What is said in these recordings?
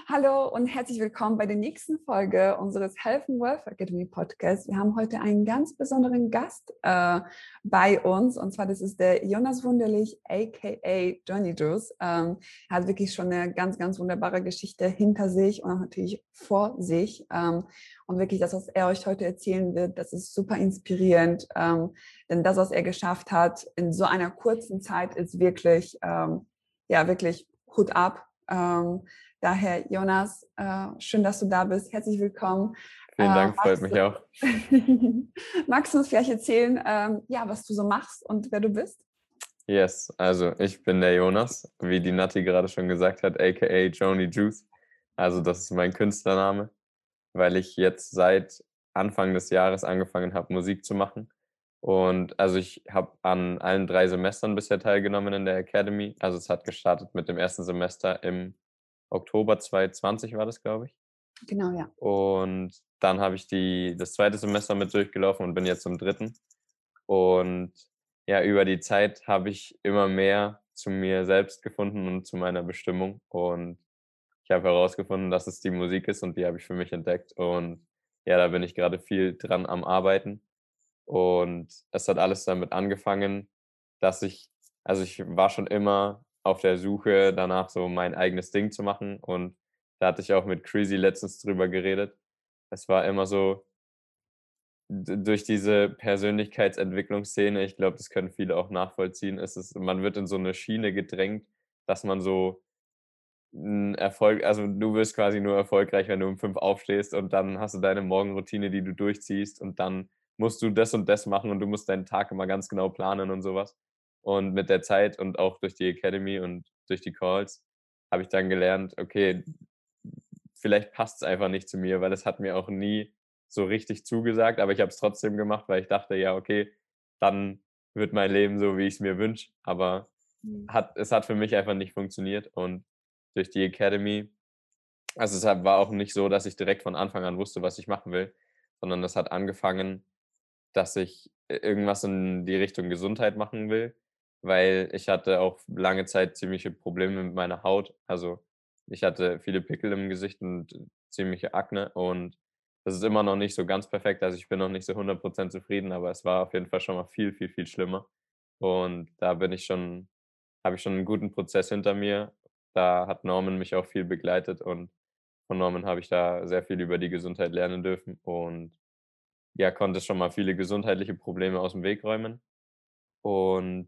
Hallo und herzlich willkommen bei der nächsten Folge unseres Health and Wealth Academy Podcasts. Wir haben heute einen ganz besonderen Gast bei uns, und zwar das ist der Jonas Wunderlich, aka Johnny Juice. Er hat wirklich schon eine ganz, ganz wunderbare Geschichte hinter sich und auch natürlich vor sich. Und wirklich das, was er euch heute erzählen wird, das ist super inspirierend. Denn das, was er geschafft hat in so einer kurzen Zeit, ist wirklich, ja, wirklich Hut ab. Daher, Jonas, schön, dass du da bist. Herzlich willkommen. Vielen Dank, freut mich auch. Magst du uns vielleicht erzählen, ja, was du so machst und wer du bist? Yes, also ich bin der Jonas, wie die Nati gerade schon gesagt hat, aka Johnny Juice. Also das ist mein Künstlername, weil ich jetzt seit Anfang des Jahres angefangen habe, Musik zu machen. Und also ich habe an allen 3 Semestern bisher teilgenommen in der Academy. Also es hat gestartet mit dem ersten Semester im Oktober 2020 war das, glaube ich. Genau, ja. Und dann habe ich das zweite Semester mit durchgelaufen und bin jetzt im dritten. Und ja, über die Zeit habe ich immer mehr zu mir selbst gefunden und zu meiner Bestimmung. Und ich habe herausgefunden, dass es die Musik ist und die habe ich für mich entdeckt. Und ja, da bin ich gerade viel dran am Arbeiten. Und es hat alles damit angefangen, dass ich war schon immer auf der Suche danach, so mein eigenes Ding zu machen. Und da hatte ich auch mit Creasy letztens drüber geredet. Es war immer so, durch diese Persönlichkeitsentwicklungsszene, ich glaube, das können viele auch nachvollziehen, man wird in so eine Schiene gedrängt, dass man so 'n Erfolg also, du wirst quasi nur erfolgreich, wenn du um 5 aufstehst und dann hast du deine Morgenroutine, die du durchziehst und dann musst du das und das machen und du musst deinen Tag immer ganz genau planen und sowas. Und mit der Zeit und auch durch die Academy und durch die Calls habe ich dann gelernt, okay, vielleicht passt es einfach nicht zu mir, weil es hat mir auch nie so richtig zugesagt, aber ich habe es trotzdem gemacht, weil ich dachte: „Ja, okay, dann wird mein Leben so, wie ich es mir wünsche.“ Aber Mhm. es hat für mich einfach nicht funktioniert und durch die Academy also, war auch nicht so, dass ich direkt von Anfang an wusste, was ich machen will, sondern das hat angefangen, dass ich irgendwas in die Richtung Gesundheit machen will, weil ich hatte auch lange Zeit ziemliche Probleme mit meiner Haut. Also, ich hatte viele Pickel im Gesicht und ziemliche Akne und das ist immer noch nicht so ganz perfekt. Also, ich bin noch nicht so 100% zufrieden, aber es war auf jeden Fall schon mal viel, viel, viel schlimmer. Und da habe ich schon einen guten Prozess hinter mir. Da hat Norman mich auch viel begleitet und von Norman habe ich da sehr viel über die Gesundheit lernen dürfen und ja, konnte schon mal viele gesundheitliche Probleme aus dem Weg räumen. Und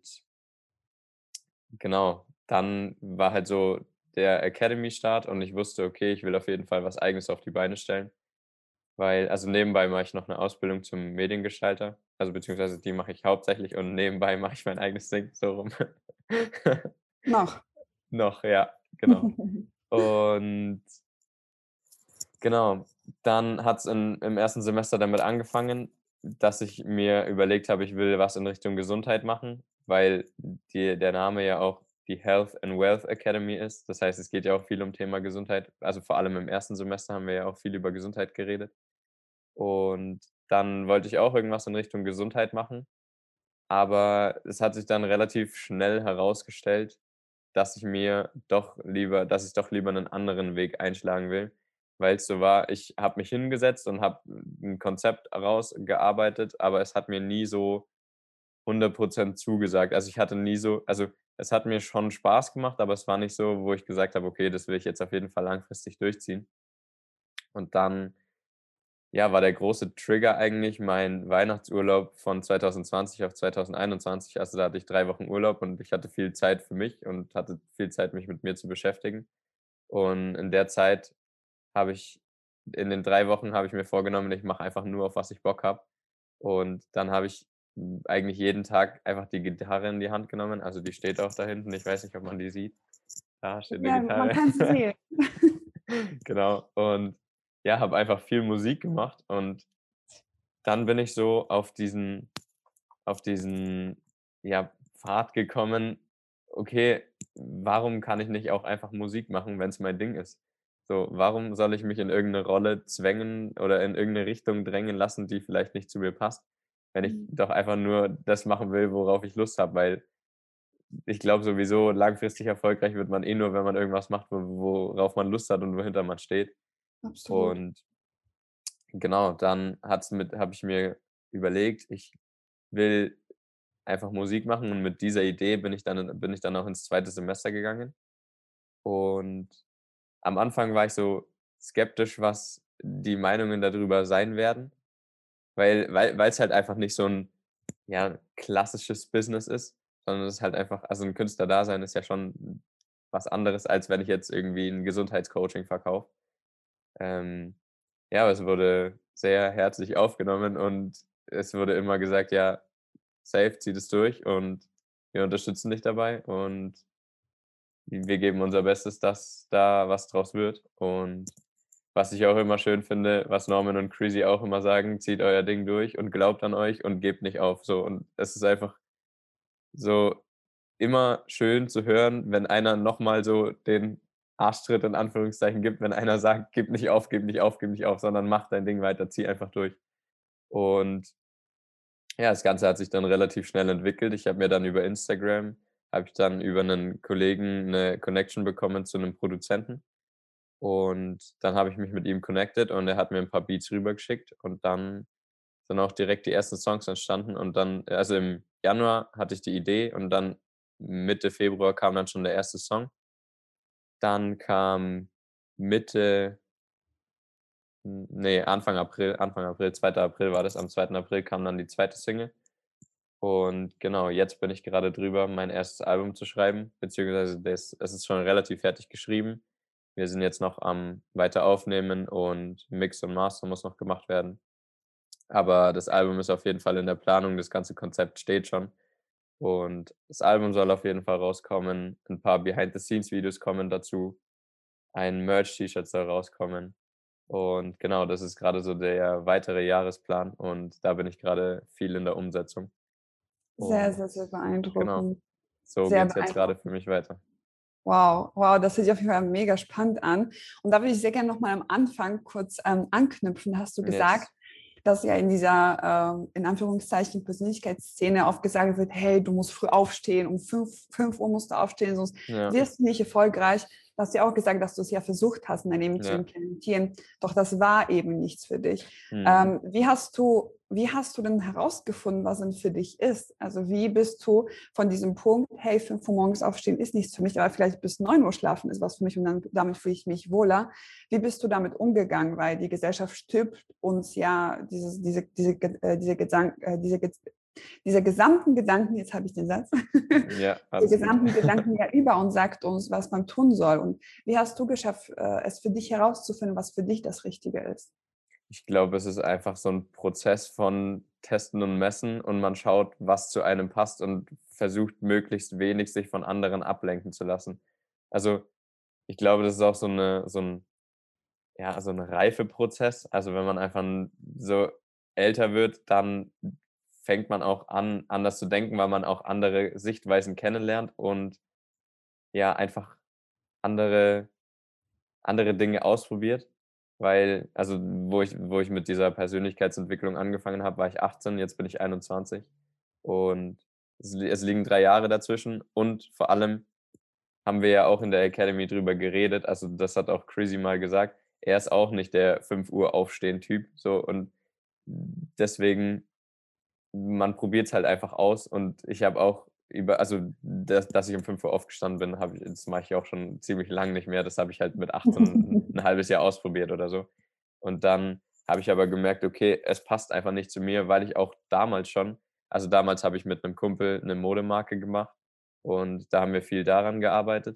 genau, dann war halt so der Academy-Start und ich wusste: „Okay, ich will auf jeden Fall was Eigenes auf die Beine stellen.“ Weil also, nebenbei mache ich noch eine Ausbildung zum Mediengestalter, also, beziehungsweise die mache ich hauptsächlich und nebenbei mache ich mein eigenes Ding, so rum. Noch. Noch, ja, genau. Und genau, dann hat's im ersten Semester damit angefangen, dass ich mir überlegt habe, ich will was in Richtung Gesundheit machen, weil der Name ja auch die Health and Wealth Academy ist. Das heißt, es geht ja auch viel um Thema Gesundheit. Also, vor allem im ersten Semester haben wir ja auch viel über Gesundheit geredet. Und dann wollte ich auch irgendwas in Richtung Gesundheit machen, aber es hat sich dann relativ schnell herausgestellt, dass ich doch lieber einen anderen Weg einschlagen will, weil es so war, ich habe mich hingesetzt und habe ein Konzept rausgearbeitet, aber es hat mir nie so 100% zugesagt. Also, ich hatte nie so also, es hat mir schon Spaß gemacht, aber es war nicht so, wo ich gesagt habe: „Okay, das will ich jetzt auf jeden Fall langfristig durchziehen.“ Und dann, ja, war der große Trigger eigentlich mein Weihnachtsurlaub von 2020 auf 2021. Also, da hatte ich 3 Wochen Urlaub und ich hatte viel Zeit für mich und hatte viel Zeit, mich mit mir zu beschäftigen. Und in der Zeit habe ich in den 3 Wochen habe ich mir vorgenommen, ich mache einfach nur, auf was ich Bock habe. Und dann habe ich, eigentlich jeden Tag einfach die Gitarre in die Hand genommen. Also, die steht auch da hinten. Ich weiß nicht, ob man die sieht. Da steht 'ne Ja, man Gitarre. kann sie sehen. Genau. Und ja, habe einfach viel Musik gemacht und dann bin ich so auf diesen, ja, Pfad gekommen: „Okay, warum kann ich nicht auch einfach Musik machen, wenn es mein Ding ist?“ So, warum soll ich mich in irgendeine Rolle zwängen oder in irgendeine Richtung drängen lassen, die vielleicht nicht zu mir passt, wenn ich Mhm. doch einfach nur das machen will, worauf ich Lust habe? Weil ich glaube sowieso, langfristig erfolgreich wird man nur, wenn man irgendwas macht, worauf man Lust hat und wohinter man steht. Absolut. Und genau, dann habe ich mir überlegt, ich will einfach Musik machen, und mit dieser Idee bin ich dann auch ins zweite Semester gegangen. Und am Anfang war ich so skeptisch, was die Meinungen darüber sein werden, weil es halt einfach nicht so ein, ja, klassisches Business ist, sondern es ist halt einfach, also 'n Künstlerdasein ist ja schon was anderes, als wenn ich jetzt irgendwie 'n Gesundheitscoaching verkaufe. Ähm, ja, aber es wurde sehr herzlich aufgenommen, und es wurde immer gesagt: „Ja, safe, zieh das durch, und wir unterstützen dich dabei, und wir geben unser Bestes, dass da was draus wird.“ Und was ich auch immer schön finde, was Norman und Chrissy auch immer sagen: „Zieht euer Ding durch und glaubt an euch und gebt nicht auf“, so. Und es ist einfach so immer schön zu hören, wenn einer noch mal so den Arschtritt in Anführungszeichen gibt, wenn einer sagt: „Gib nicht auf, gib nicht auf, gib nicht auf, sondern mach dein Ding weiter, zieh einfach durch.“ Und ja, das Ganze hat sich dann relativ schnell entwickelt. Ich habe mir dann über Instagram habe ich dann über 'nen Kollegen 'ne Connection bekommen zu 'nem Produzenten, und dann habe ich mich mit ihm connected, und er hat mir 'n paar Beats rübergeschickt, und dann sind auch direkt die ersten Songs entstanden, und dann, also, im Januar hatte ich die Idee, und dann Mitte Februar kam dann schon der erste Song. Dann kam Mitte ne, Anfang April, 2. April war das. Am 2. April kam dann die zweite Single. Und genau, jetzt bin ich gerade drüber, mein erstes Album zu schreiben, beziehungsweise es ist schon relativ fertig geschrieben. Wir sind jetzt noch am weiter aufnehmen, und Mix und Master muss noch gemacht werden. Aber das Album ist auf jeden Fall in der Planung, das ganze Konzept steht schon. Und das Album soll auf jeden Fall rauskommen. Ein paar Behind-the-Scenes-Videos kommen dazu. Ein Merch-T-Shirt soll rauskommen. Und genau, das ist gerade so der weitere Jahresplan, und da bin ich gerade viel in der Umsetzung. Sehr, Und sehr, sehr genau, beeindruckend. so Sehr geht's jetzt gerade für beeindruckend. mich weiter. Wow, wow, das hört sich auf jeden Fall mega spannend an. Und da würde ich sehr gerne nochmal am Anfang kurz anknüpfen. Hast du gesagt, Yes. dass ja in dieser, in Anführungszeichen, Persönlichkeitsszene oft gesagt wird, hey, du musst früh aufstehen, um 5 Uhr musst du aufstehen, sonst Ja, wirst du nicht erfolgreich. Du hast ja auch gesagt, dass du es ja versucht hast, in dein Leben zu ja. implementieren, doch das war eben nichts für dich. Mhm. Wie hast du denn herausgefunden, was denn für dich ist? Also wie bist du von diesem Punkt, hey, 5 Uhr morgens aufstehen ist nichts für mich, aber vielleicht bis 9 Uhr schlafen ist was für mich und dann, damit fühle ich mich wohler. Wie bist du damit umgegangen? Weil die Gesellschaft stülpt uns ja diese gesamten Gedanken, jetzt habe ich den Satz, Ja, diese alles gut. gesamten Gedanken ja über und sagt uns, was man tun soll. Und wie hast du geschafft, es für dich herauszufinden, was für dich das Richtige ist? Ich glaube, es ist einfach so 'n Prozess von Testen und Messen, und man schaut, was zu einem passt, und versucht möglichst wenig sich von anderen ablenken zu lassen. Also, ich glaube, das ist auch so 'n, ja, so 'n Reifeprozess. Also, wenn man einfach so älter wird, dann fängt man auch an, anders zu denken, weil man auch andere Sichtweisen kennenlernt und, ja, einfach andere Dinge ausprobiert, weil, also, wo ich mit dieser Persönlichkeitsentwicklung angefangen habe, war ich 18, jetzt bin ich 21, und es liegen 3 Jahre dazwischen, und vor allem haben wir ja auch in der Academy drüber geredet, also, das hat auch Chrissy mal gesagt, er ist auch nicht der 5 Uhr Aufstehen-Typ, so, und deswegen, man probiert's halt einfach aus, und ich habe auch dass ich um 5 Uhr aufgestanden bin, das mache ich auch schon ziemlich lang nicht mehr. Das habe ich halt mit 18 'n halbes Jahr ausprobiert oder so. Und dann habe ich aber gemerkt, okay, es passt einfach nicht zu mir, weil ich auch damals habe ich mit 'nem Kumpel 'ne Modemarke gemacht, und da haben wir viel daran gearbeitet.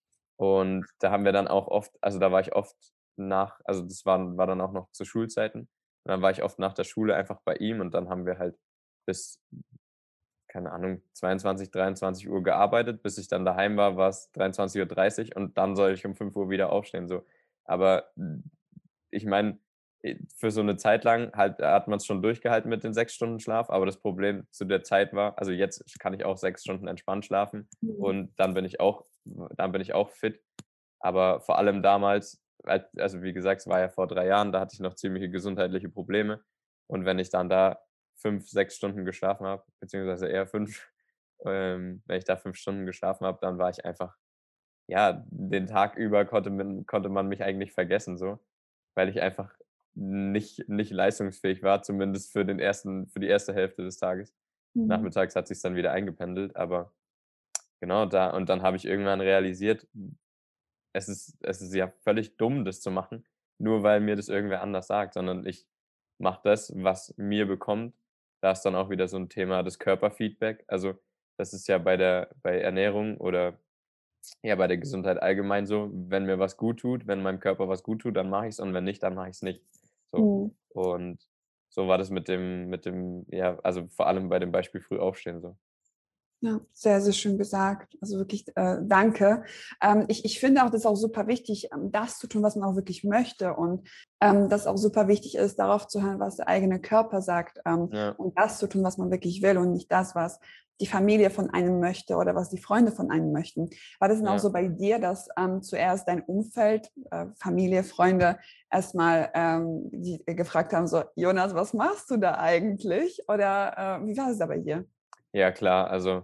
Und da haben wir dann auch oft, also, da war ich oft das war dann auch noch zu Schulzeiten. Und dann war ich oft nach der Schule einfach bei ihm, und dann haben wir halt bis, keine Ahnung, 22, 23 Uhr gearbeitet. Bis ich dann daheim war, war's 23:30 Uhr, und dann soll ich um 5 Uhr wieder aufstehen, so. Aber, ich meine, für so 'ne Zeit lang halt hat man's schon durchgehalten mit den 6 Stunden Schlaf, aber das Problem zu der Zeit war, also, jetzt kann ich auch 6 Stunden entspannt schlafen, und dann bin ich auch fit. Aber vor allem damals, also, wie gesagt, es war ja vor 3 Jahren, da hatte ich noch ziemliche gesundheitliche Probleme. Und wenn ich dann da 5, 6 Stunden geschlafen habe, beziehungsweise eher 5, wenn ich da 5 Stunden geschlafen habe, dann war ich einfach ja, den Tag über konnte man mich eigentlich vergessen so, weil ich einfach nicht leistungsfähig war, zumindest für die erste Hälfte des Tages. Mhm. Nachmittags hat sich's dann wieder eingependelt, aber genau da und dann habe ich irgendwann realisiert, es ist ja völlig dumm, das zu machen, nur weil mir das irgendwer anders sagt, sondern ich mache das, was mir bekommt. Da ist dann auch wieder so 'n Thema das Körperfeedback. Also, das ist ja bei Ernährung oder ja, bei der Gesundheit allgemein so, wenn mir was gut tut, wenn meinem Körper was gut tut, dann mache ich's und wenn nicht, dann mache ich's nicht. So. Mhm. Und so war das mit dem ja, also vor allem bei dem Beispiel früh aufstehen so. Ja, sehr, sehr schön gesagt. Also wirklich, danke. Ich finde auch, das ist auch super wichtig, das zu tun, was man auch wirklich möchte und dass auch super wichtig ist, darauf zu hören, was der eigene Körper sagt Ja, und das zu tun, was man wirklich will und nicht das, was die Familie von einem möchte oder was die Freunde von einem möchten. War das denn auch ja. so bei dir, dass zuerst dein Umfeld, Familie, Freunde erstmal gefragt haben, so, Jonas, was machst du da eigentlich? Oder wie war es da bei dir? Ja klar, also,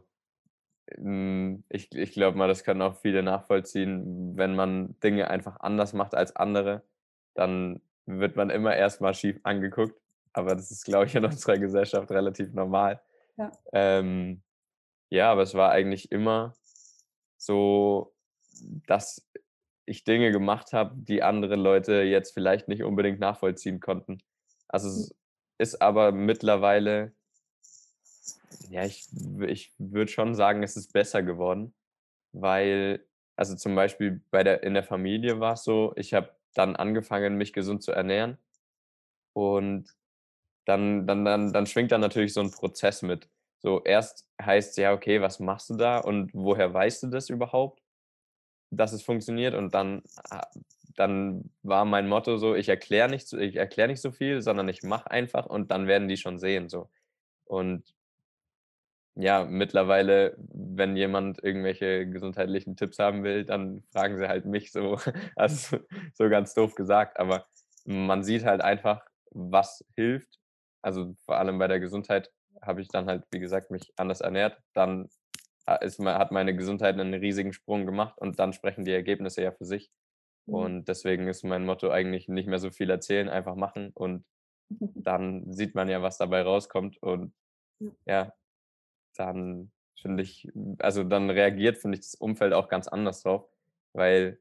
ich glaube mal, das können auch viele nachvollziehen. Wenn man Dinge einfach anders macht als andere, dann wird man immer erst mal schief angeguckt. Aber das ist, glaube ich, in unserer Gesellschaft relativ normal. Ja. Ähm, ja, aber es war eigentlich immer so, dass ich Dinge gemacht habe, die andere Leute jetzt vielleicht nicht unbedingt nachvollziehen konnten. Also, es ist aber mittlerweile ja, ich würde schon sagen, es ist besser geworden, weil also, zum Beispiel in der Familie war es so, ich habe dann angefangen, mich gesund zu ernähren und dann schwingt da natürlich so 'n Prozess mit. So, erst heißt's: „Ja, okay, was machst du da und woher weißt du das überhaupt, dass es funktioniert?“ Und dann war mein Motto so: Ich erkläre nicht so viel, sondern ich mache einfach und dann werden die schon sehen so. Und ja, mittlerweile, wenn jemand irgendwelche gesundheitlichen Tipps haben will, dann fragen sie halt mich so. Also, so ganz doof gesagt, aber man sieht halt einfach, was hilft. Also, vor allem bei der Gesundheit habe ich dann halt, wie gesagt, mich anders ernährt. Dann hat meine Gesundheit einen riesigen Sprung gemacht und dann sprechen die Ergebnisse ja für sich. Mhm. Und deswegen ist mein Motto eigentlich nicht mehr so viel erzählen, einfach machen und dann sieht man ja, was dabei rauskommt und Ja. ja, dann finde ich also, dann reagiert, finde ich, das Umfeld auch ganz anders drauf, weil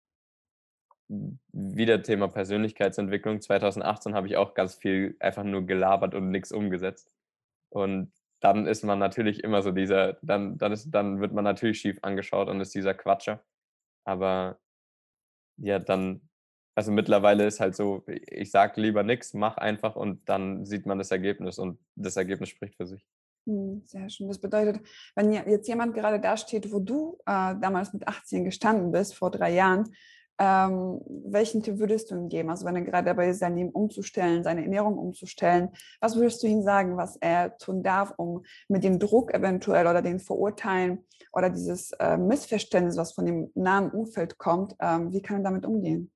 wieder Thema Persönlichkeitsentwicklung. 2018 habe ich auch ganz viel einfach nur gelabert und nix umgesetzt. Und dann ist man natürlich immer so dann wird man natürlich schief angeschaut und ist dieser Quatscher. Aber ja, dann also, mittlerweile ist halt so, ich sage lieber nix, mache einfach und dann sieht man das Ergebnis und das Ergebnis spricht für sich. Mhm, sehr schön. Das bedeutet, wenn jetzt jemand gerade da steht, wo du damals mit 18 gestanden bist, vor 3 Jahren, welchen Tipp würdest du ihm geben? Also wenn er gerade dabei ist, sein Leben umzustellen, seine Ernährung umzustellen, was würdest du ihm sagen, was er tun darf, um mit dem Druck eventuell oder den Verurteilen oder dieses Missverständnis, was von dem nahen Umfeld kommt, wie kann er damit umgehen?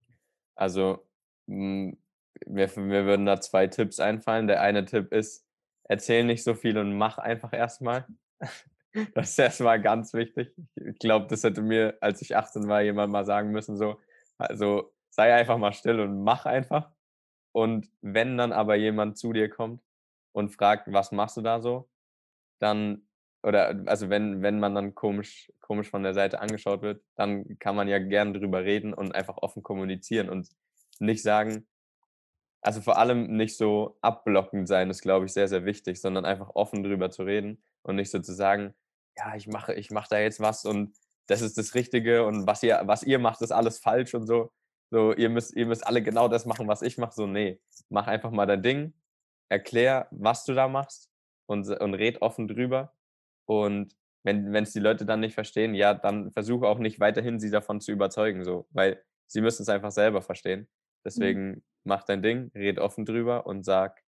Also, hm, mir würden da 2 Tipps einfallen. Der eine Tipp ist: Erzähl nicht so viel und mach einfach erst mal. Das ist erst mal ganz wichtig. Ich glaube, das hätte mir, als ich 18 war, jemand mal sagen müssen so: „Also, sei einfach mal still und mach einfach.“ Und wenn dann aber jemand zu dir kommt und fragt: „Was machst du da so?“ Dann oder also, wenn man dann komisch von der Seite angeschaut wird, dann kann man ja gern drüber reden und einfach offen kommunizieren und nicht sagen also, vor allem nicht so abblockend sein, ist, glaube ich, sehr, sehr wichtig, sondern einfach offen drüber zu reden und nicht so zu sagen: „Ja, ich mache da jetzt was und das ist das Richtige und was ihr macht, ist alles falsch“ und so. So: „Ihr müsst alle genau das machen, was ich mache.“ So, ne, mach einfach mal dein Ding, erklär, was du da machst und red offen drüber. Und wenn's die Leute dann nicht verstehen, ja, dann versuche auch nicht weiterhin sie davon zu überzeugen so, weil sie müssen's einfach selber verstehen. Mhm. Deswegen mach dein Ding, red offen drüber und sag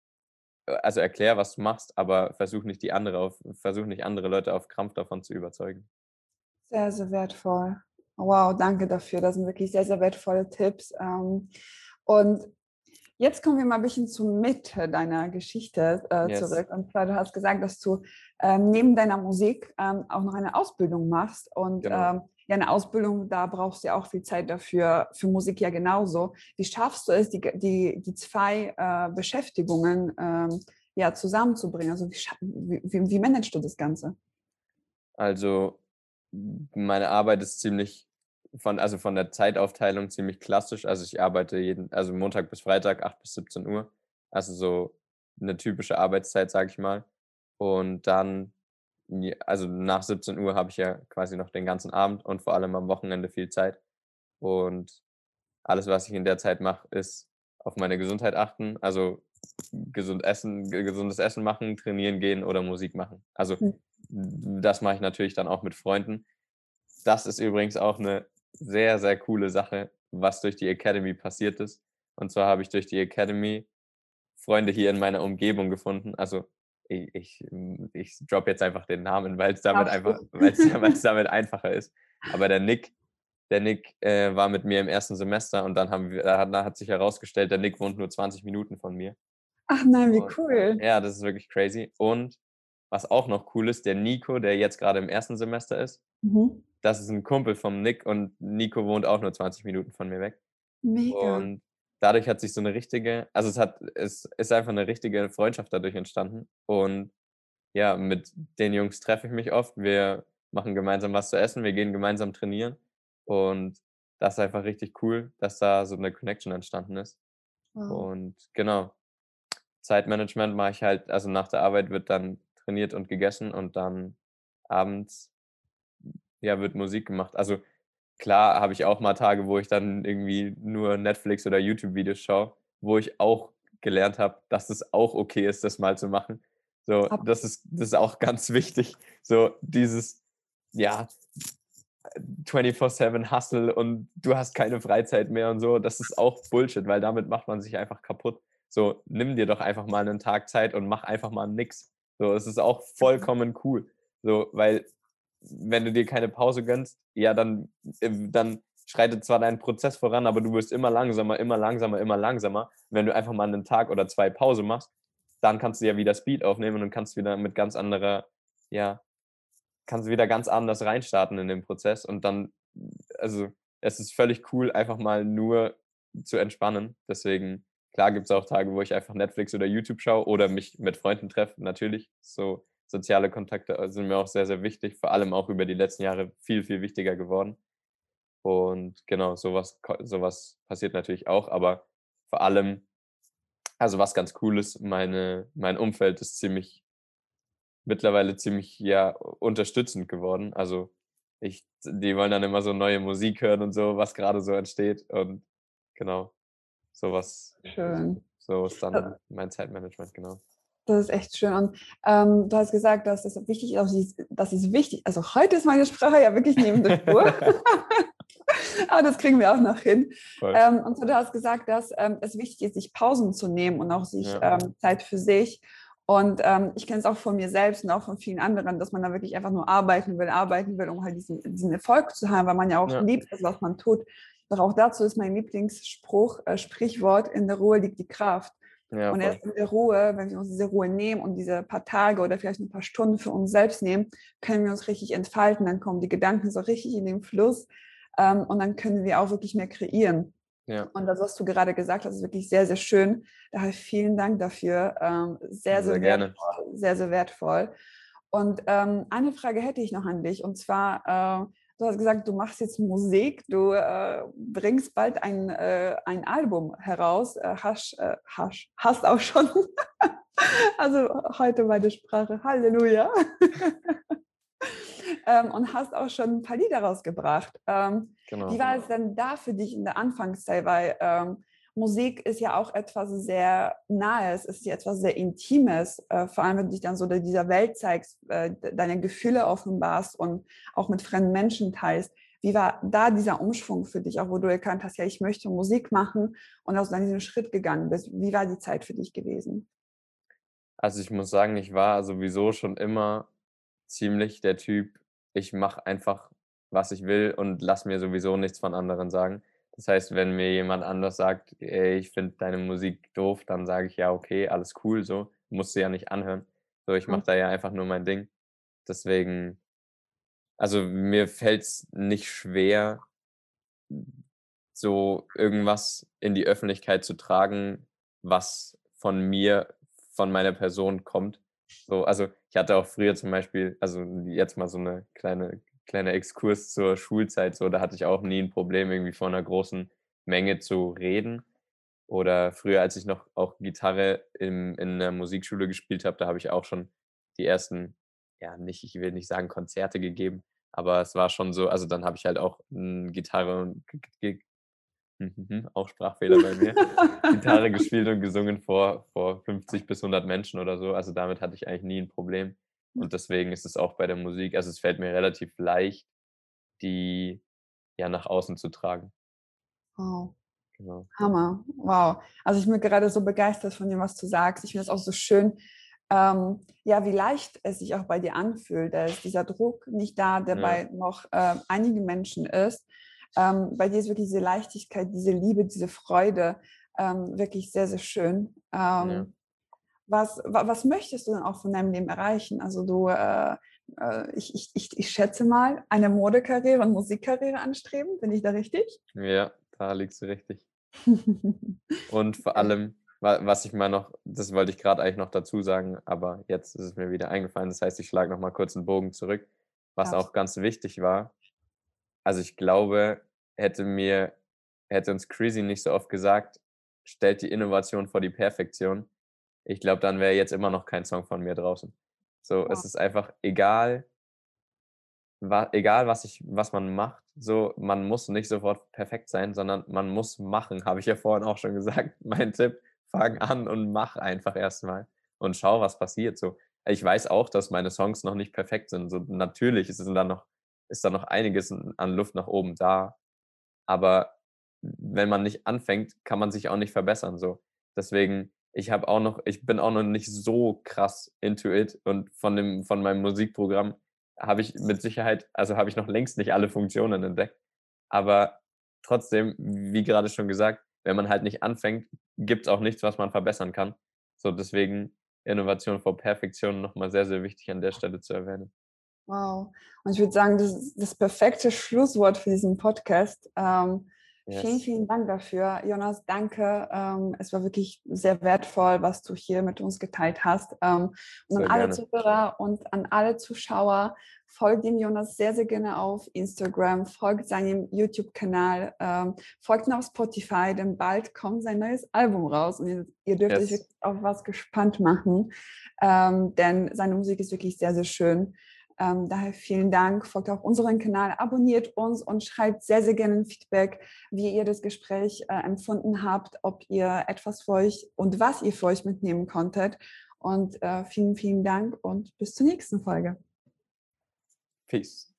also erklär, was du machst, aber versuch nicht andere Leute auf Krampf davon zu überzeugen. Sehr, sehr wertvoll. Wow, danke dafür. Das sind wirklich sehr, sehr wertvolle Tipps. Und Jetzt kommen wir mal ein bisschen zur Mitte deiner Geschichte Yes, zurück. Und zwar, du hast gesagt, dass du neben deiner Musik auch noch eine Ausbildung machst. Und genau. ja, eine Ausbildung, da brauchst du ja auch viel Zeit dafür, für Musik ja genauso. Wie schaffst du es, die zwei Beschäftigungen ja, zusammenzubringen? Also wie managst du das Ganze? Also, meine Arbeit ist ziemlich von der Zeitaufteilung ziemlich klassisch. Also, ich arbeite also Montag bis Freitag 8 bis 17 Uhr. Also, so eine typische Arbeitszeit, sage ich mal. Und dann also, nach 17 Uhr habe ich ja quasi noch den ganzen Abend und vor allem am Wochenende viel Zeit. Und alles, was ich in der Zeit mache, ist auf meine Gesundheit achten, also gesundes Essen machen, trainieren gehen oder Musik machen. Also, das mache ich natürlich dann auch mit Freunden. Das ist übrigens auch eine sehr, sehr coole Sache, was durch die Academy passiert ist. Und zwar habe ich durch die Academy Freunde hier in meiner Umgebung gefunden. Also, ich droppe jetzt einfach den Namen, weil es damit Darfst einfach du? weil's damit einfacher ist. Aber der Nick war mit mir im ersten Semester und da hat sich herausgestellt, der Nick wohnt nur 20 Minuten von mir. Ach nein, wie Und cool. ja, das ist wirklich crazy. Und was auch noch cool ist, der Nico, der jetzt gerade im ersten Semester ist, Mhm. das ist ein Kumpel vom Nick und Nico wohnt auch nur 20 Minuten von mir weg. Mega. Und dadurch hat sich so 'ne richtige also, es ist einfach 'ne richtige Freundschaft dadurch entstanden. Und ja, mit den Jungs treffe ich mich oft. Wir machen gemeinsam was zu essen, wir gehen gemeinsam trainieren. Und das ist einfach richtig cool, dass da so 'ne Connection entstanden ist. Wow. Und genau, Zeitmanagement mache ich halt also, nach der Arbeit wird dann trainiert und gegessen und dann abends, ja, wird Musik gemacht. Also, klar habe ich auch mal Tage, wo ich dann irgendwie nur Netflix oder YouTube-Videos schaue, wo ich auch gelernt habe, dass es auch okay ist, das mal zu machen. So, Ab das ist auch ganz wichtig. So dieses, ja, 24/7 Hustle und du hast keine Freizeit mehr und so, das ist auch Bullshit, weil damit macht man sich einfach kaputt. So, nimm dir doch einfach mal einen Tag Zeit und mach einfach mal nix. So, es ist auch vollkommen cool. So, weil wenn du dir keine Pause gönnst, ja, dann schreitet zwar dein Prozess voran, aber du wirst immer langsamer, immer langsamer, immer langsamer. Wenn du einfach mal einen Tag oder 2 Pause machst, dann kannst du ja wieder Speed aufnehmen und kannst wieder mit ganz anderer ja, kannst du wieder ganz anders reinstarten in den Prozess und dann also, es ist völlig cool, einfach mal nur zu entspannen. Deswegen, klar gibt's auch Tage, wo ich einfach Netflix oder YouTube schaue oder mich mit Freunden treffe, natürlich. So soziale Kontakte, sind mir auch sehr, sehr wichtig, vor allem auch über die letzten Jahre viel, viel wichtiger geworden. Und genau, so was passiert natürlich auch, aber vor allem also, was ganz cool ist, mein Umfeld ist mittlerweile ziemlich, ja, unterstützend geworden. Also, die wollen dann immer so neue Musik hören und so, was gerade so entsteht und genau, sowas. schön. So ist dann mein Zeitmanagement, genau. Das ist echt schön. Und du hast gesagt, dass es wichtig ist, das ist wichtig. Also heute ist meine Sprache ja wirklich neben der Spur, aber das kriegen wir auch noch hin. Voll. Und so, du hast gesagt, dass es wichtig ist, sich Pausen zu nehmen und auch sich Ja, Zeit für sich. Und ich kenne es auch von mir selbst und auch von vielen anderen, dass man da wirklich einfach nur arbeiten will, um halt diesen Erfolg zu haben, weil man ja auch ja, liebt, das, was man tut. Doch auch dazu ist mein Lieblingsspruch, Sprichwort: In der Ruhe liegt die Kraft. ja, Und voll. erst in der Ruhe, wenn wir uns diese Ruhe nehmen und diese paar Tage oder vielleicht ein paar Stunden für uns selbst nehmen, können wir uns richtig entfalten. Dann kommen die Gedanken so richtig in den Fluss und dann können wir auch wirklich mehr kreieren. Ja, Und das, was du gerade gesagt hast, ist wirklich sehr, sehr schön. Daher vielen Dank dafür. Sehr, sehr sehr gerne. wertvoll, sehr, sehr wertvoll. Und eine Frage hätte ich noch an dich. Und zwar, du hast gesagt, du machst jetzt Musik, du bringst bald ein Album heraus, hast auch schon, also heute meine Sprache, Halleluja, und hast auch schon ein paar Lieder rausgebracht. Wie Genau. war es denn da für dich in der Anfangszeit? Weil Musik ist ja auch etwas sehr Nahes, ist ja etwas sehr Intimes, vor allem wenn du dich dann so dieser Welt zeigst, deine Gefühle offenbarst und auch mit fremden Menschen teilst. Wie war da dieser Umschwung für dich, auch wo du erkannt hast, ja, ich möchte Musik machen und auch dann diesen Schritt gegangen bist? Wie war die Zeit für dich gewesen? Also, ich muss sagen, ich war sowieso schon immer ziemlich der Typ, ich mache einfach, was ich will und lasse mir sowieso nichts von anderen sagen. Das heißt, wenn mir jemand anders sagt: „Ey, ich finde deine Musik doof“, dann sage ich: „Ja, okay, alles cool so, musst du ja nicht anhören.“ So, ich mache Mhm. da ja einfach nur mein Ding. Deswegen also, mir fällt's nicht schwer, so irgendwas in die Öffentlichkeit zu tragen, was von mir, von meiner Person kommt. So, also, ich hatte auch früher zum Beispiel also, jetzt mal so 'ne kleiner Exkurs zur Schulzeit so, da hatte ich auch nie 'n Problem, irgendwie vor 'ner großen Menge zu reden. Oder früher, als ich noch auch Gitarre in 'ner Musikschule gespielt habe, da habe ich auch schon die ersten, ja, nicht ich will nicht sagen Konzerte gegeben, aber es war schon so also, dann habe ich halt auch, Gitarre und auch Sprachfehler bei mir, Gitarre gespielt und gesungen vor 50 bis 100 Menschen oder so. Also, damit hatte ich eigentlich nie 'n Problem. Und deswegen ist es auch bei der Musik also, es fällt mir relativ leicht, die, ja, nach außen zu tragen. Wow. Genau. Hammer, wow. Also, ich bin gerade so begeistert von dem, was du sagst. Ich finde es auch so schön, ja, wie leicht es sich auch bei dir anfühlt. Da ist dieser Druck nicht da, der Ja, bei noch einigen Menschen ist. Bei dir ist wirklich diese Leichtigkeit, diese Liebe, diese Freude wirklich sehr, sehr schön. ja. Was möchtest du denn auch von deinem Leben erreichen? Also du, ich schätze mal, eine Modekarriere und Musikkarriere anstreben, bin ich da richtig? Ja, da liegst du richtig. Und vor allem, was ich mal noch das wollte ich grad eigentlich noch dazu sagen, aber jetzt ist es mir wieder eingefallen. Das heißt, ich schlage noch mal kurz 'n Bogen zurück. Was auch Darfst. ganz wichtig war also, ich glaube, hätte mir hätte uns Chrissy nicht so oft gesagt: „Stellt die Innovation vor die Perfektion“, ich glaube, dann wäre jetzt immer noch kein Song von mir draußen. So, Wow. es ist einfach egal was man macht, so, man muss nicht sofort perfekt sein, sondern man muss machen, habe ich ja vorhin auch schon gesagt. Mein Tipp: Fang an und mach einfach erst mal und schau, was passiert so. Ich weiß auch, dass meine Songs noch nicht perfekt sind. So, natürlich ist da noch einiges an Luft nach oben da, aber wenn man nicht anfängt, kann man sich auch nicht verbessern so. Deswegen, ich bin auch noch nicht so krass into it und von meinem Musikprogramm habe ich mit Sicherheit also, habe ich noch längst nicht alle Funktionen entdeckt. Aber trotzdem, wie gerade schon gesagt, wenn man halt nicht anfängt, gibt's auch nichts, was man verbessern kann. So, deswegen Innovation vor Perfektion noch mal sehr, sehr wichtig an der Stelle zu erwähnen. Wow. Und ich würde sagen, das ist das perfekte Schlusswort für diesen Podcast. Vielen, Yes, vielen Dank dafür. Jonas, danke. Es war wirklich sehr wertvoll, was du hier mit uns geteilt hast. Und an sehr alle gerne. Zuhörer und an alle Zuschauer, folgt dem Jonas sehr, sehr gerne auf Instagram, folgt seinem YouTube-Kanal, folgt ihn auf Spotify, denn bald kommt sein neues Album raus und ihr dürft euch Yes, wirklich auf was gespannt machen, denn seine Musik ist wirklich sehr, sehr schön. Daher vielen Dank, folgt auch unseren Kanal, abonniert uns und schreibt sehr, sehr gerne ein Feedback, wie ihr das Gespräch empfunden habt, ob ihr etwas für euch und was ihr für euch mitnehmen konntet. Und vielen, vielen Dank und bis zur nächsten Folge. peace.